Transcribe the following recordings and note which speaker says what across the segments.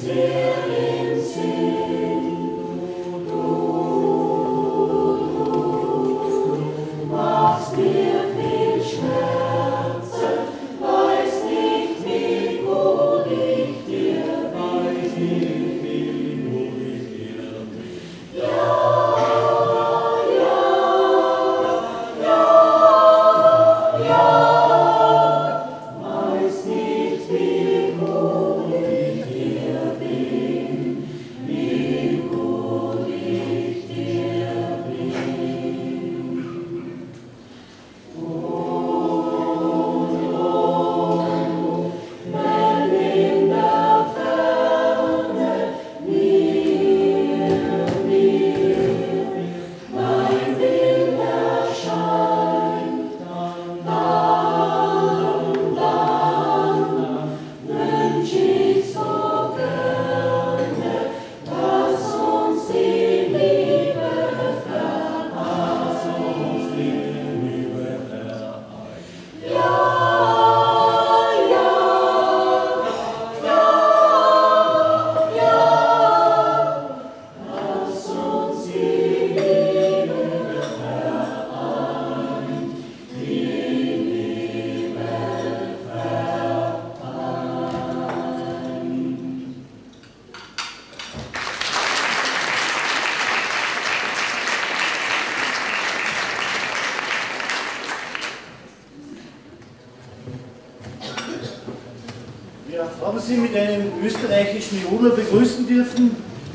Speaker 1: Haben Sie mit einem österreichischen Jodler begrüßen dürfen.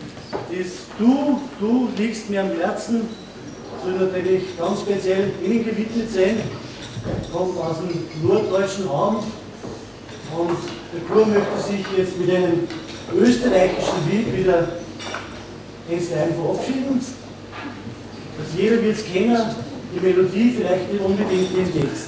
Speaker 1: Das Du liegst mir am Herzen, soll natürlich ganz speziell Ihnen gewidmet sein. Kommt aus dem norddeutschen Raum und der Chor möchte sich jetzt mit einem österreichischen Lied wieder einstweilen verabschieden. Also jeder wird es kennen, die Melodie vielleicht nicht unbedingt den Text.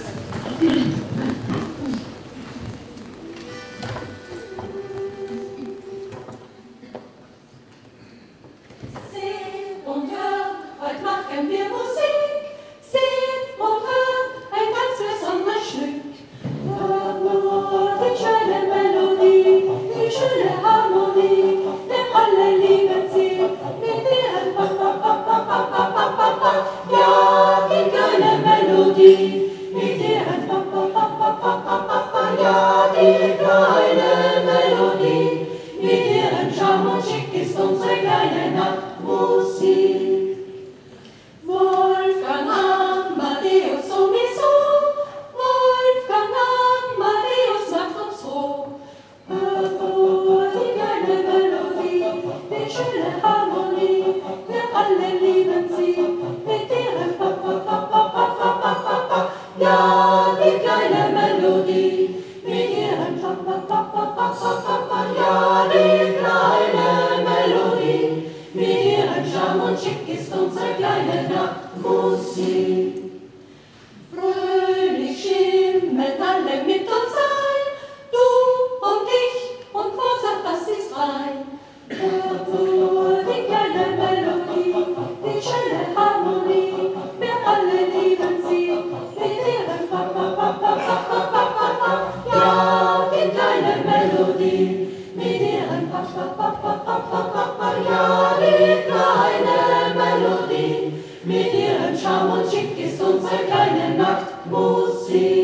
Speaker 2: Mit ihrem Charme und Schick ist unsere kleine Nachtmusik.